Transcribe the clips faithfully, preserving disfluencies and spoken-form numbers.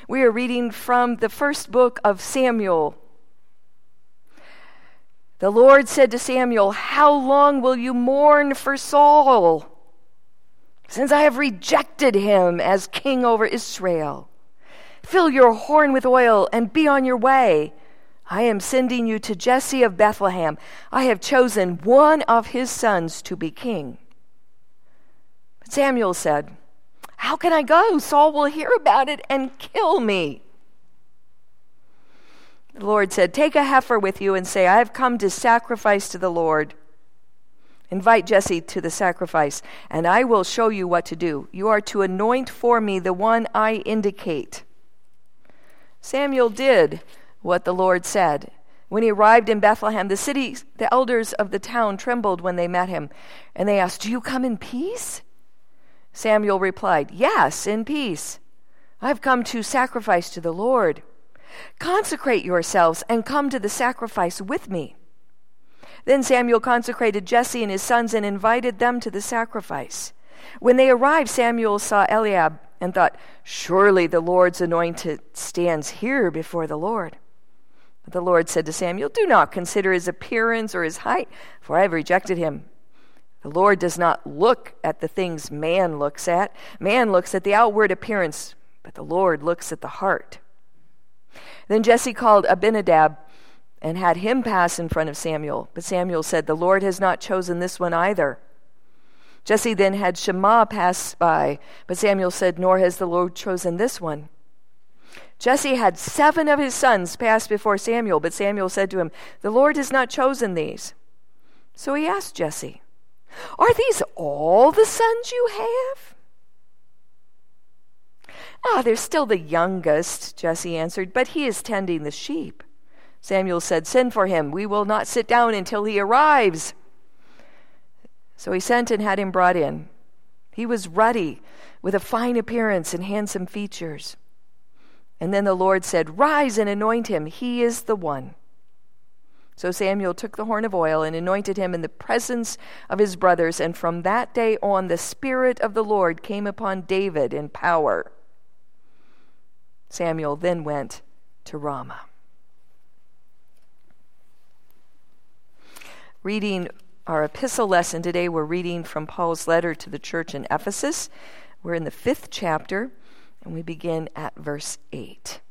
We are reading from the first book of Samuel. The Lord said to Samuel, "How long will you mourn for Saul, since I have rejected him as king over Israel? Fill your horn with oil and be on your way. I am sending you to Jesse of Bethlehem. I have chosen one of his sons to be king." But Samuel said, "How can I go? Saul will hear about it and kill me." The Lord said, "Take a heifer with you and say, 'I have come to sacrifice to the Lord.' Invite Jesse to the sacrifice, and I will show you what to do. You are to anoint for me the one I indicate." Samuel did what the Lord said. When he arrived in Bethlehem, the city, the elders of the town trembled when they met him, and they asked, "Do you come in peace?" Samuel replied, "Yes, in peace. I have come to sacrifice to the Lord. Consecrate yourselves and come to the sacrifice with me." Then Samuel consecrated Jesse and his sons and invited them to the sacrifice. When they arrived, Samuel saw Eliab and thought, "Surely the Lord's anointed stands here before the Lord." But the Lord said to Samuel, "Do not consider his appearance or his height, for I have rejected him. The Lord does not look at the things man looks at. Man looks at the outward appearance, but the Lord looks at the heart." Then Jesse called Abinadab and had him pass in front of Samuel. But Samuel said, "The Lord has not chosen this one either." Jesse then had Shammah pass by, but Samuel said, "Nor has the Lord chosen this one." Jesse had seven of his sons pass before Samuel, but Samuel said to him, "The Lord has not chosen these." So he asked Jesse, "Are these all the sons you have?" "Ah, they're still the youngest," Jesse answered, "but he is tending the sheep." Samuel said, "Send for him. We will not sit down until he arrives." So he sent and had him brought in. He was ruddy, with a fine appearance and handsome features. And then the Lord said, "Rise and anoint him. He is the one." So Samuel took the horn of oil and anointed him in the presence of his brothers, and from that day on the Spirit of the Lord came upon David in power. Samuel then went to Ramah. Reading our epistle lesson today, we're reading from Paul's letter to the church in Ephesus. We're in the fifth chapter, and we begin at verse eight.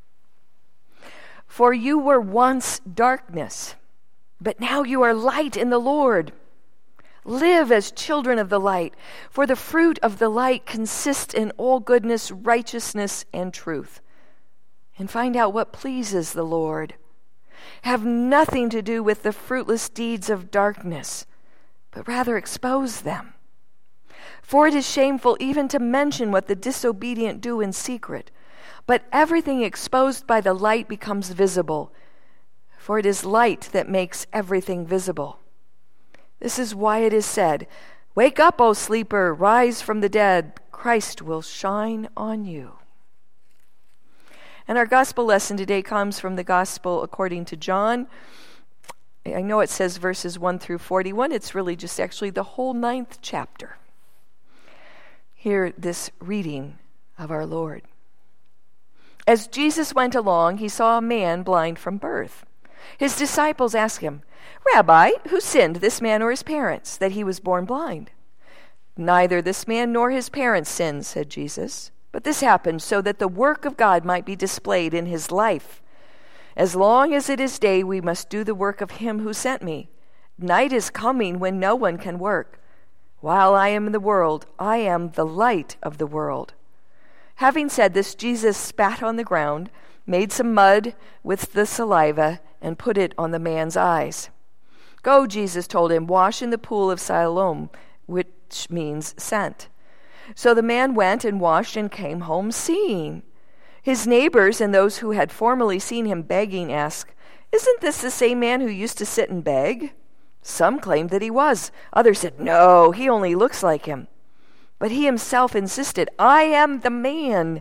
"For you were once darkness, but now you are light in the Lord. Live as children of the light, for the fruit of the light consists in all goodness, righteousness, and truth. And find out what pleases the Lord. Have nothing to do with the fruitless deeds of darkness, but rather expose them. For it is shameful even to mention what the disobedient do in secret. But everything exposed by the light becomes visible, for it is light that makes everything visible. This is why it is said, 'Wake up, O sleeper, rise from the dead. Christ will shine on you.'" And our gospel lesson today comes from the gospel according to John. I know it says verses one through forty-one. It's really just actually the whole ninth chapter. Hear this reading of our Lord. "As Jesus went along, he saw a man blind from birth. His disciples asked him, 'Rabbi, who sinned, this man or his parents, that he was born blind?' 'Neither this man nor his parents sinned,' said Jesus. 'But this happened so that the work of God might be displayed in his life. As long as it is day, we must do the work of him who sent me. Night is coming when no one can work. While I am in the world, I am the light of the world.' Having said this, Jesus spat on the ground, made some mud with the saliva, and put it on the man's eyes. 'Go,' Jesus told him, 'wash in the pool of Siloam,' which means sent. So the man went and washed and came home seeing. His neighbors and those who had formerly seen him begging asked, 'Isn't this the same man who used to sit and beg?' Some claimed that he was. Others said, 'No, he only looks like him.' But he himself insisted, 'I am the man.'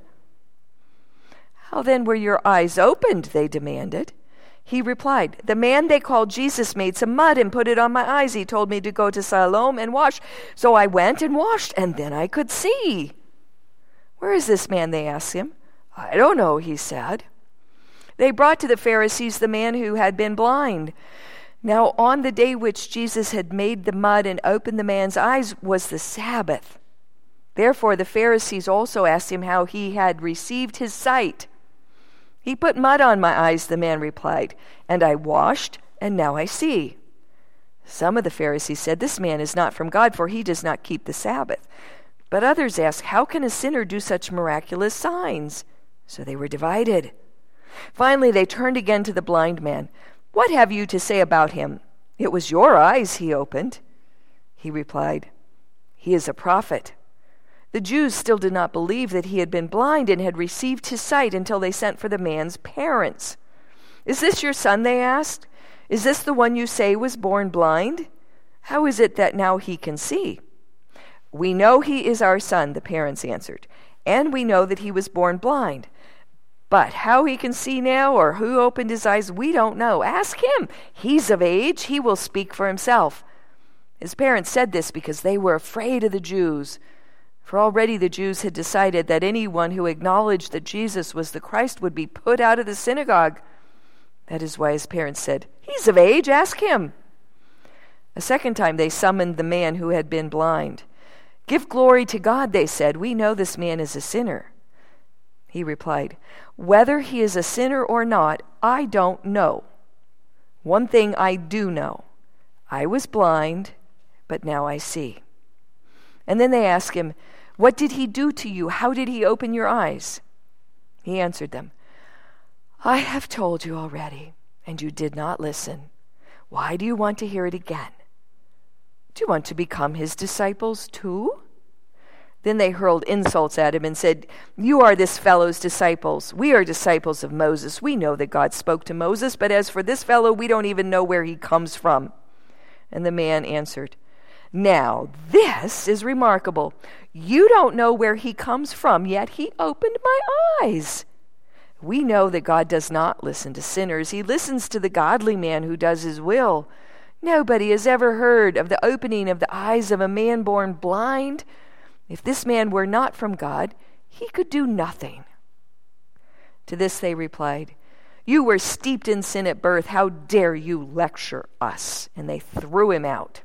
'How then were your eyes opened?' they demanded. He replied, 'The man they called Jesus made some mud and put it on my eyes. He told me to go to Siloam and wash. So I went and washed, and then I could see.' 'Where is this man?' they asked him. I don't know, he said. They brought to the Pharisees the man who had been blind. Now on the day which Jesus had made the mud and opened the man's eyes was the Sabbath. Therefore the Pharisees also asked him how he had received his sight. He put mud on my eyes, the man replied, and I washed, and now I see. Some of the Pharisees said, this man is not from God, for he does not keep the Sabbath. But others asked, how can a sinner do such miraculous signs? So they were divided. Finally they turned again to the blind man. What have you to say about him? It was your eyes he opened. He replied, he is a prophet. The Jews still did not believe that he had been blind and had received his sight until they sent for the man's parents. Is this your son, they asked? Is this the one you say was born blind? How is it that now he can see? We know he is our son, the parents answered, and we know that he was born blind. But how he can see now or who opened his eyes, we don't know. Ask him. He's of age. He will speak for himself. His parents said this because they were afraid of the Jews. For already the Jews had decided that anyone who acknowledged that Jesus was the Christ would be put out of the synagogue. That is why his parents said, he's of age, ask him. A second time they summoned the man who had been blind. Give glory to God, they said. We know this man is a sinner. He replied, whether he is a sinner or not, I don't know. One thing I do know. I was blind, but now I see. And then they asked him, what did he do to you? How did he open your eyes? He answered them, I have told you already, and you did not listen. Why do you want to hear it again? Do you want to become his disciples too? Then they hurled insults at him and said, you are this fellow's disciples. We are disciples of Moses. We know that God spoke to Moses, but as for this fellow, we don't even know where he comes from. And the man answered, now this is remarkable. You don't know where he comes from, yet he opened my eyes. We know that God does not listen to sinners. He listens to the godly man who does his will. Nobody has ever heard of the opening of the eyes of a man born blind. If this man were not from God, he could do nothing. To this they replied, you were steeped in sin at birth. How dare you lecture us? And they threw him out.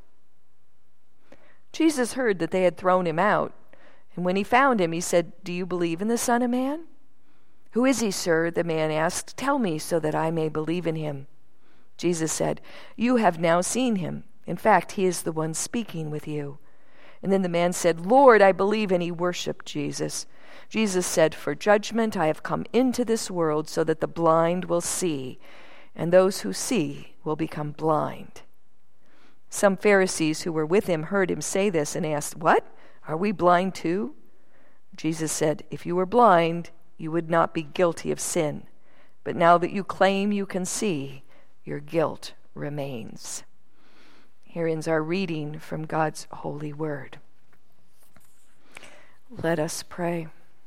Jesus heard that they had thrown him out. And when he found him, he said, do you believe in the Son of Man? Who is he, sir? The man asked. Tell me so that I may believe in him. Jesus said, you have now seen him. In fact, he is the one speaking with you. And then the man said, Lord, I believe, and he worshipped Jesus. Jesus said, for judgment I have come into this world so that the blind will see, and those who see will become blind. Some Pharisees who were with him heard him say this and asked, what? Are we blind too? Jesus said, if you were blind, you would not be guilty of sin. But now that you claim you can see, your guilt remains. Here ends our reading from God's holy word. Let us pray.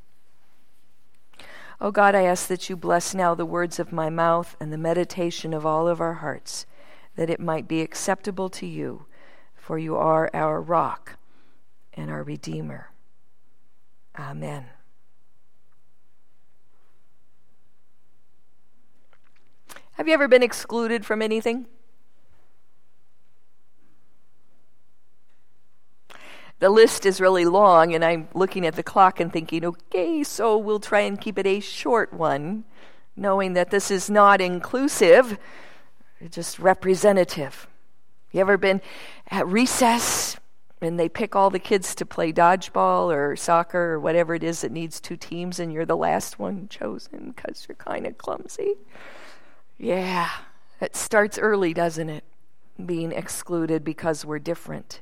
O God, I ask that you bless now the words of my mouth and the meditation of all of our hearts, that it might be acceptable to you, for you are our rock and our Redeemer. Amen. Have you ever been excluded from anything? The list is really long, and I'm looking at the clock and thinking, okay, so we'll try and keep it a short one, knowing that this is not inclusive, just representative. You ever been at recess and they pick all the kids to play dodgeball or soccer or whatever it is that needs two teams, and you're the last one chosen because you're kind of clumsy? Yeah, it starts early, doesn't it? Being excluded because we're different.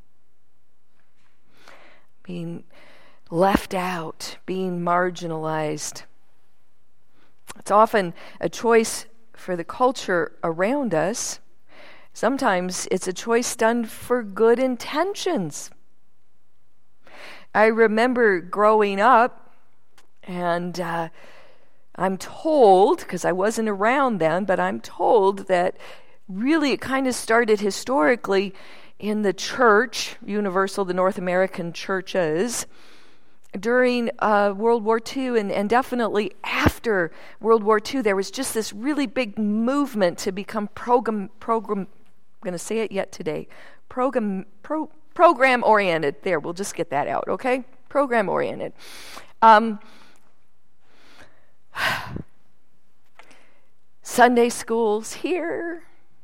Being left out, being marginalized. It's often a choice for the culture around us. Sometimes it's a choice done for good intentions. I remember growing up, and uh, I'm told, because I wasn't around then, but I'm told that really it kind of started historically in the church, Universal, the North American churches, during uh, World War Two and, and definitely after World War Two, there was just this really big movement to become program, program I'm going to say it yet today, program, pro, program-oriented. There, we'll just get that out, okay? Program-oriented. Um, Sunday school's here.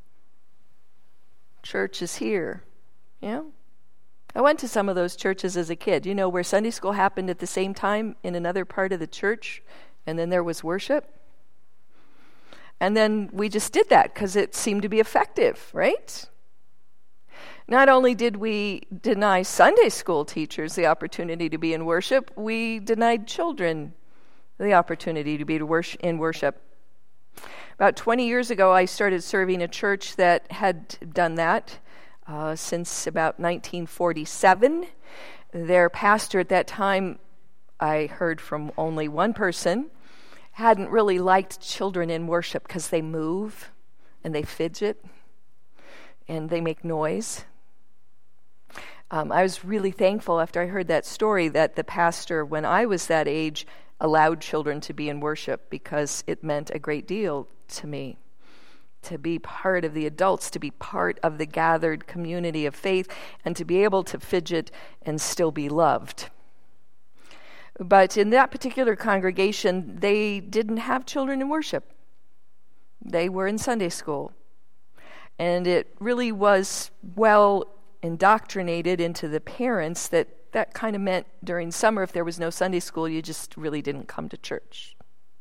Church is here. You know? I went to some of those churches as a kid, you know, where Sunday school happened at the same time in another part of the church, and then there was worship. And then we just did that because it seemed to be effective, right? Not only did we deny Sunday school teachers the opportunity to be in worship, we denied children the opportunity to be in worship. About twenty years ago, I started serving a church that had done that. Uh, since about nineteen forty-seven. Their pastor at that time, I heard from only one person, hadn't really liked children in worship because they move and they fidget and they make noise. Um, I was really thankful after I heard that story that the pastor, when I was that age, allowed children to be in worship because it meant a great deal to me. To be part of the adults, to be part of the gathered community of faith, and to be able to fidget and still be loved. But in that particular congregation, they didn't have children in worship. They were in Sunday school. And it really was well indoctrinated into the parents that that kind of meant during summer, if there was no Sunday school, you just really didn't come to church.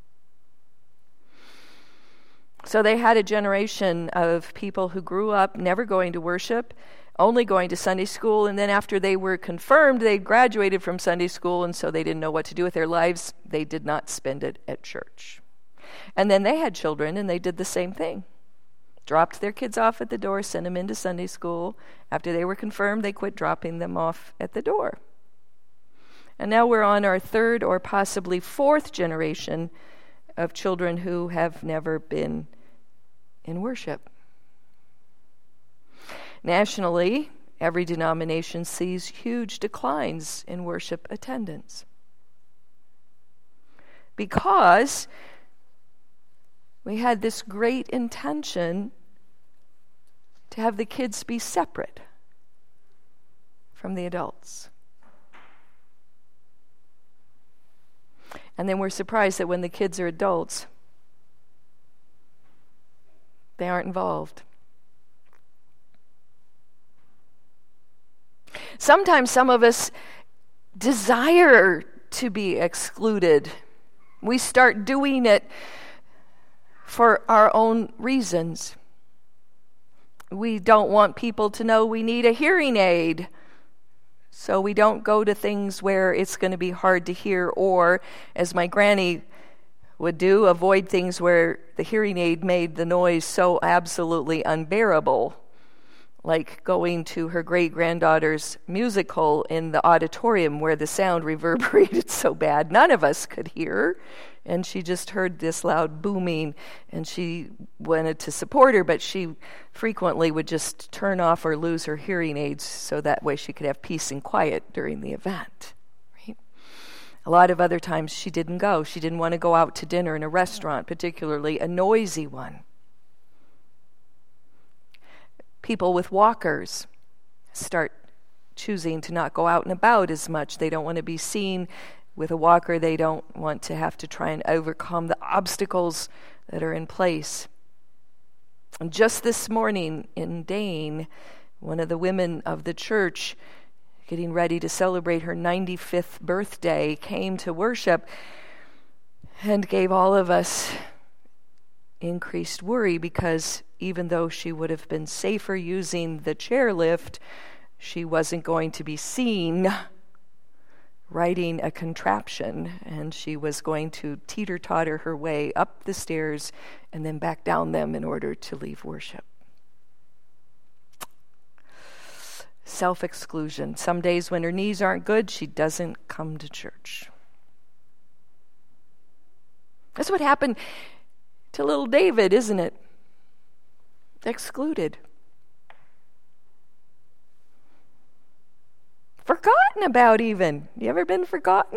So they had a generation of people who grew up never going to worship, only going to Sunday school, and then after they were confirmed, they graduated from Sunday school, and so they didn't know what to do with their lives. They did not spend it at church. And then they had children, and they did the same thing. Dropped their kids off at the door, sent them into Sunday school. After they were confirmed, they quit dropping them off at the door. And now we're on our third or possibly fourth generation of children who have never been in worship. Nationally, every denomination sees huge declines in worship attendance because we had this great intention to have the kids be separate from the adults. And then we're surprised that when the kids are adults, they aren't involved. Sometimes some of us desire to be excluded. We start doing it for our own reasons. We don't want people to know we need a hearing aid. So we don't go to things where it's going to be hard to hear, or, as my granny would do, avoid things where the hearing aid made the noise so absolutely unbearable, like going to her great-granddaughter's musical in the auditorium where the sound reverberated so bad none of us could hear, and she just heard this loud booming, and she wanted to support her, but she frequently would just turn off or lose her hearing aids so that way she could have peace and quiet during the event. Right? A lot of other times she didn't go. She didn't want to go out to dinner in a restaurant, particularly a noisy one. People with walkers start choosing to not go out and about as much. They don't want to be seen with a walker. They don't want to have to try and overcome the obstacles that are in place. And just this morning in Dane, one of the women of the church, getting ready to celebrate her ninety-fifth birthday, came to worship and gave all of us increased worry because even though she would have been safer using the chairlift, she wasn't going to be seen riding a contraption, and she was going to teeter-totter her way up the stairs and then back down them in order to leave worship. Self-exclusion. Some days when her knees aren't good, she doesn't come to church. That's what happened to little David, isn't it? Excluded. Forgotten. forgotten about even. You ever been forgotten?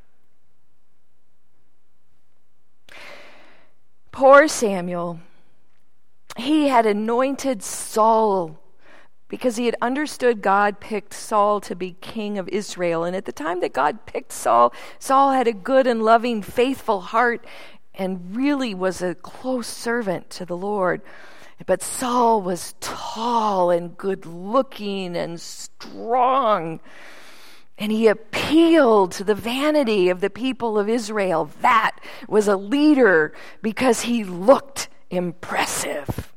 Poor Samuel. He had anointed Saul because he had understood God picked Saul to be king of Israel. And at the time that God picked Saul, Saul had a good and loving, faithful heart and really was a close servant to the Lord. But Saul was tall and good-looking and strong, and he appealed to the vanity of the people of Israel. That was a leader because he looked impressive.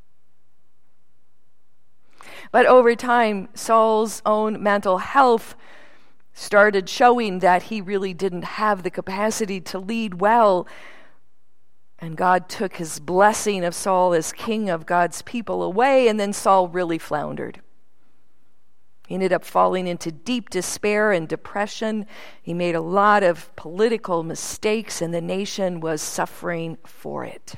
But over time, Saul's own mental health started showing that he really didn't have the capacity to lead well. And God took his blessing of Saul as king of God's people away, and then Saul really floundered. He ended up falling into deep despair and depression. He made a lot of political mistakes, and the nation was suffering for it.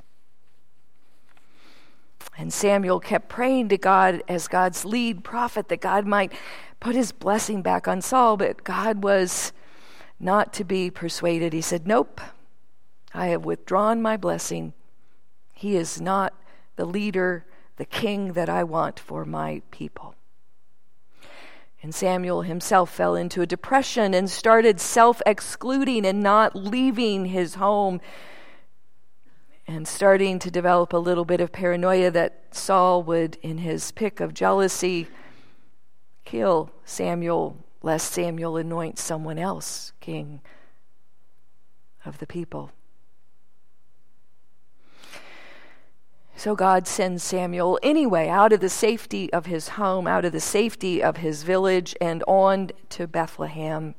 And Samuel kept praying to God as God's lead prophet that God might put his blessing back on Saul, but God was not to be persuaded. He said, nope. I have withdrawn my blessing. He is not the leader, the king that I want for my people. And Samuel himself fell into a depression and started self-excluding and not leaving his home and starting to develop a little bit of paranoia that Saul would, in his pick of jealousy, kill Samuel, lest Samuel anoint someone else king of the people. So God sends Samuel anyway out of the safety of his home, out of the safety of his village, and on to Bethlehem.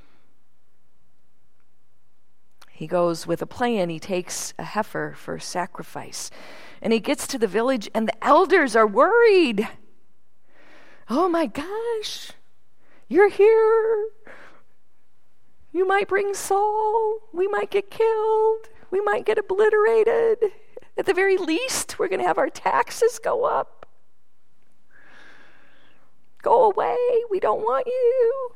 He goes with a plan. He takes a heifer for sacrifice. And he gets to the village, and the elders are worried. Oh my gosh, you're here. You might bring Saul. We might get killed. We might get obliterated. At the very least, we're going to have our taxes go up. Go away. We don't want you.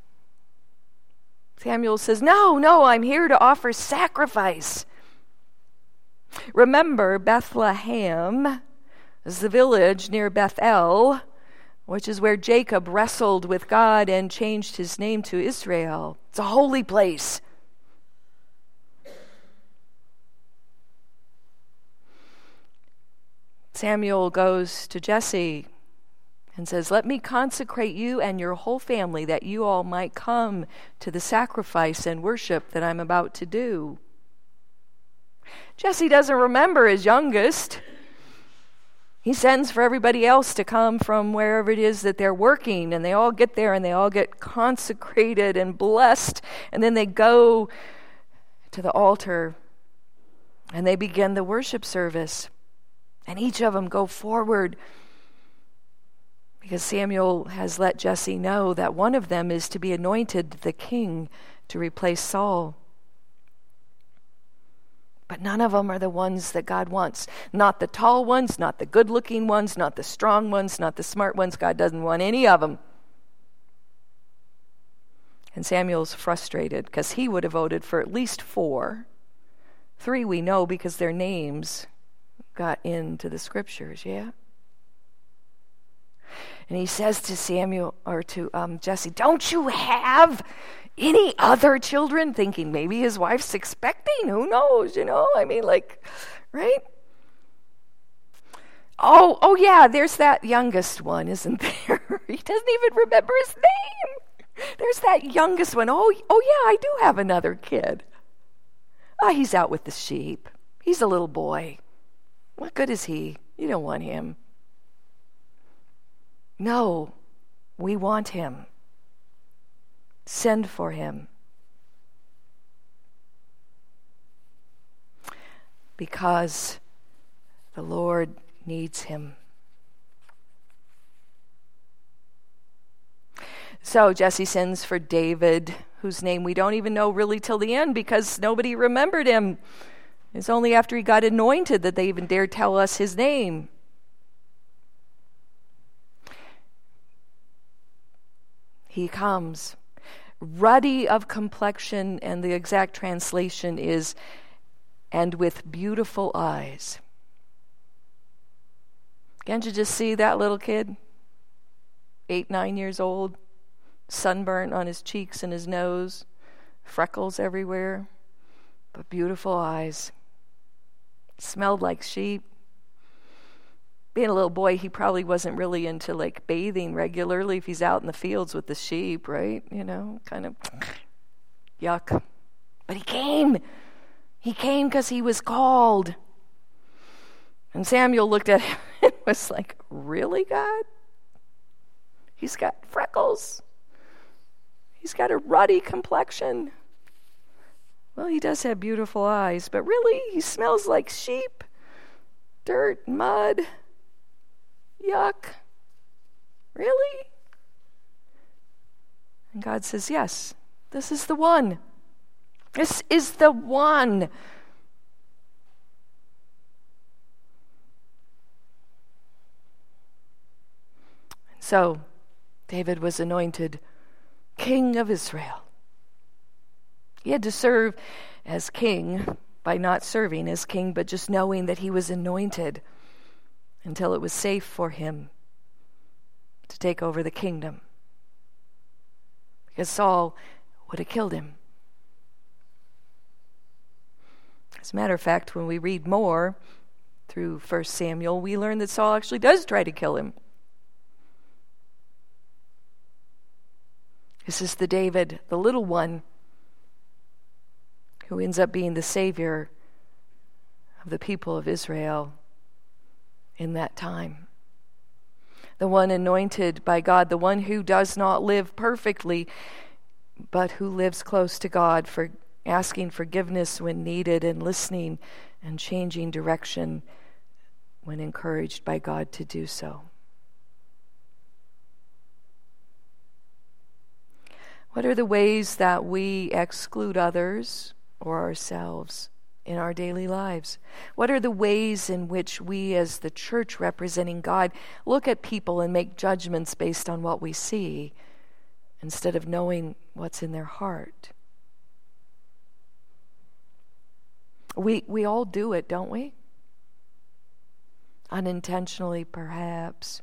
Samuel says, no, no, I'm here to offer sacrifice. Remember, Bethlehem is the village near Bethel, which is where Jacob wrestled with God and changed his name to Israel. It's a holy place. Samuel goes to Jesse and says, let me consecrate you and your whole family that you all might come to the sacrifice and worship that I'm about to do. Jesse doesn't remember his youngest. He sends for everybody else to come from wherever it is that they're working, and they all get there and they all get consecrated and blessed, and then they go to the altar and they begin the worship service. And each of them go forward because Samuel has let Jesse know that one of them is to be anointed the king to replace Saul. But none of them are the ones that God wants. Not the tall ones, not the good-looking ones, not the strong ones, not the smart ones. God doesn't want any of them. And Samuel's frustrated because he would have voted for at least four. Three we know because their names got into the scriptures, yeah? And he says to Samuel, or to um, Jesse, don't you have any other children? Thinking maybe his wife's expecting, who knows, you know? I mean, like, right? Oh, oh yeah, there's that youngest one, isn't there? He doesn't even remember his name. There's that youngest one. Oh, oh yeah, I do have another kid. Ah, oh, he's out with the sheep. He's a little boy. What good is he? You don't want him. No, we want him. Send for him. Because the Lord needs him. So Jesse sends for David, whose name we don't even know really till the end because nobody remembered him. It's only after he got anointed that they even dared tell us his name. He comes. Ruddy of complexion, and the exact translation is, and with beautiful eyes. Can't you just see that little kid? Eight, nine years old, sunburnt on his cheeks and his nose, freckles everywhere, but beautiful eyes. Smelled like sheep. Being a little boy, he probably wasn't really into like bathing regularly if he's out in the fields with the sheep, right? You know, kind of yuck. But he came. He came because he was called. And Samuel looked at him and was like, really, God? He's got freckles. He's got a ruddy complexion. Well, he does have beautiful eyes, but really, he smells like sheep, dirt, mud. Yuck. Really? And God says, yes, this is the one. This is the one. So, David was anointed king of Israel. He had to serve as king by not serving as king, but just knowing that he was anointed until it was safe for him to take over the kingdom. Because Saul would have killed him. As a matter of fact, when we read more through First Samuel, we learn that Saul actually does try to kill him. This is the David, the little one, who ends up being the savior of the people of Israel in that time. The one anointed by God, the one who does not live perfectly, but who lives close to God, for asking forgiveness when needed and listening and changing direction when encouraged by God to do so. What are the ways that we exclude others or ourselves in our daily lives? What are the ways in which we as the church representing God look at people and make judgments based on what we see instead of knowing what's in their heart? We we all do it, don't we? Unintentionally, perhaps.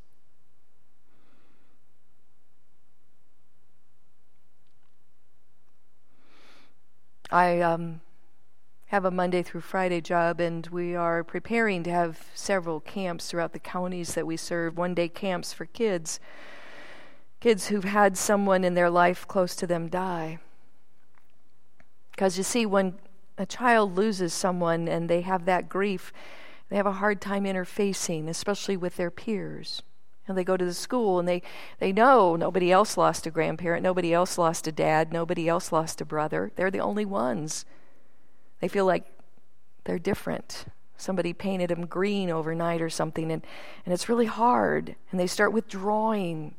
I um, have a Monday through Friday job, and we are preparing to have several camps throughout the counties that we serve, one-day camps for kids, kids who've had someone in their life close to them die. Because you see, when a child loses someone and they have that grief, they have a hard time interfacing, especially with their peers. And they go to the school and they, they know nobody else lost a grandparent, nobody else lost a dad, nobody else lost a brother. They're the only ones. They feel like they're different. Somebody painted them green overnight or something, and, and it's really hard. And they start withdrawing,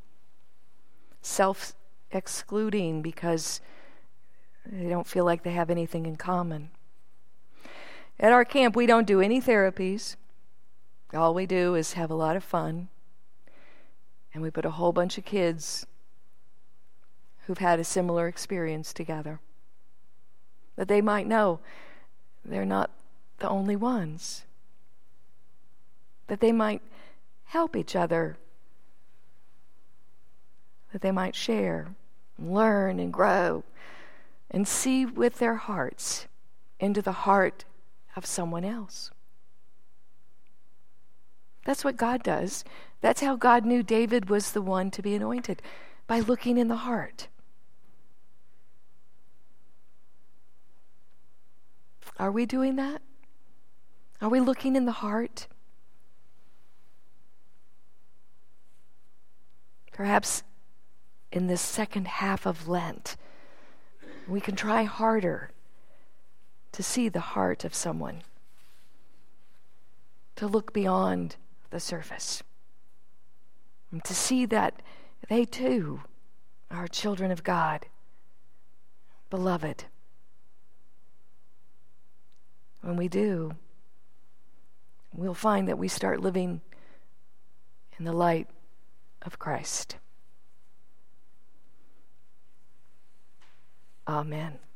self-excluding because they don't feel like they have anything in common. At our camp, we don't do any therapies. All we do is have a lot of fun. And we put a whole bunch of kids who've had a similar experience together, that they might know they're not the only ones, that they might help each other, that they might share, and learn and grow, and see with their hearts into the heart of someone else. That's what God does. That's how God knew David was the one to be anointed, by looking in the heart. Are we doing that? Are we looking in the heart? Perhaps in this second half of Lent, we can try harder to see the heart of someone, to look beyond the surface, and to see that they too are children of God, beloved. When we do, we'll find that we start living in the light of Christ. Amen.